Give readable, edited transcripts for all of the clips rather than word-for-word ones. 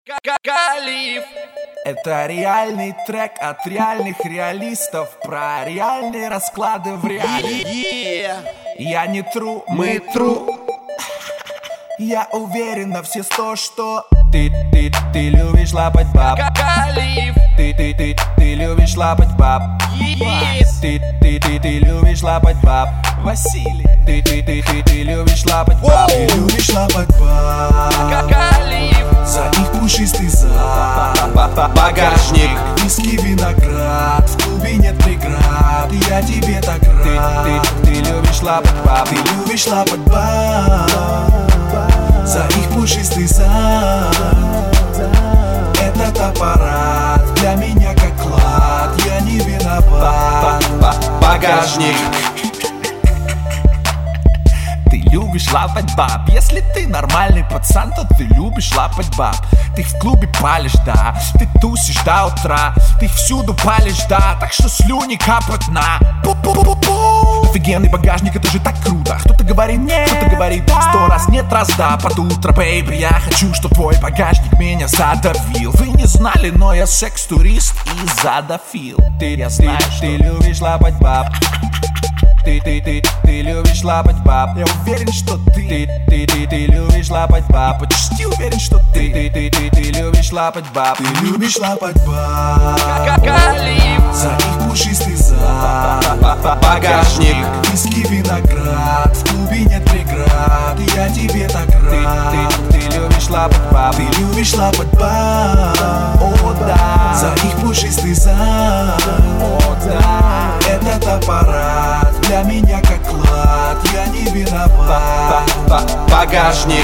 Калиф. Это реальный трек от реальных реалистов про реальные расклады в реале. Я не тру, мы тру. Я уверен на все 100, что ты любишь лапать баб. Калиф. Ты любишь лапать баб. Ты любишь лапать баб. Василий. Ты любишь лапать баб. Ты любишь лапать баб. Калиф. За их пушистый зад. Багажник. Виски, виноград. В клубе нет преград. Я тебе так рад. Ты любишь лапать баб. Ты любишь лапать баб. За их пушистый зад. Этот аппарат для меня как клад. Я не виноват. Багажник. Ты любишь лапать баб. Если ты нормальный пацан, то ты любишь лапать баб. Ты в клубе палишь, да. Ты тусишь до утра. Ты всюду палишь, да. Так что слюни капают на пу-пу-пу-пу. Офигенный багажник, это же так круто. Кто-то говорит нет, кто-то говорит 100 раз нет, раз да. Под утро, бэйби, я хочу, чтоб твой багажник меня задавил. Вы не знали, но я секс-турист и задофил. Я знаю, ты любишь лапать баб. Ты любишь лапать баб. Я уверен, что ты любишь лапать баб. Почти уверен, что ты любишь лапать баб. Ты любишь лапать баб. Калиф. За их пушистый зад. Багажник. Виски, виноград. В клубе нет преград. Я тебе так рад. Ты любишь лапать баб. Ты любишь лапать баб. О, да. За их пушистый зад. О, да. Этот аппарат для меня как клад. Я не виноват. Багажник.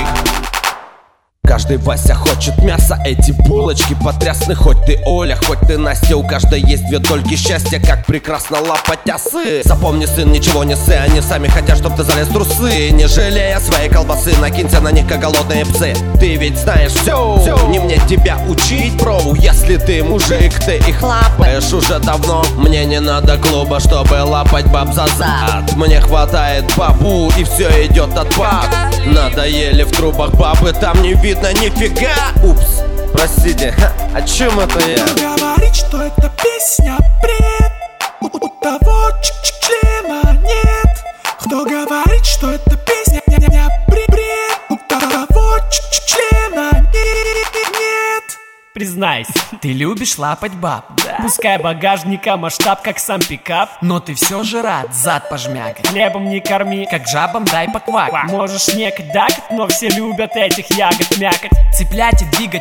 Каждый Вася хочет мяса, эти булочки потрясны. Хоть ты Оля, хоть ты Настя, у каждой есть две дольки счастья. Как прекрасно лапать осы. Запомни, сын, ничего не ссы. Они сами хотят, чтоб ты залез в трусы. Не жалея своей колбасы, накинься на них, как голодные псы. Ты ведь знаешь все, не мне тебя учить, броу. Если ты мужик, ты их лапаешь уже давно. Мне не надо клуба, чтобы лапать баб за зад. Мне хватает бабу, и все идет от баб. Надоели в трубах бабы, там не видно нифига. Упс, простите, о чем это я? Говорит, что эта песня бред. У того члена нет. Кто говорит, что эта песня бред? У того члена нет. Признайся, ты любишь лапать баб, да. Пускай багажника масштаб, как сам пикап, но ты все же рад зад пожмякать. Хлебом не корми, как жабам дай поквак. Можешь не дакать, но все любят этих ягод мякоть. Цеплять и двигать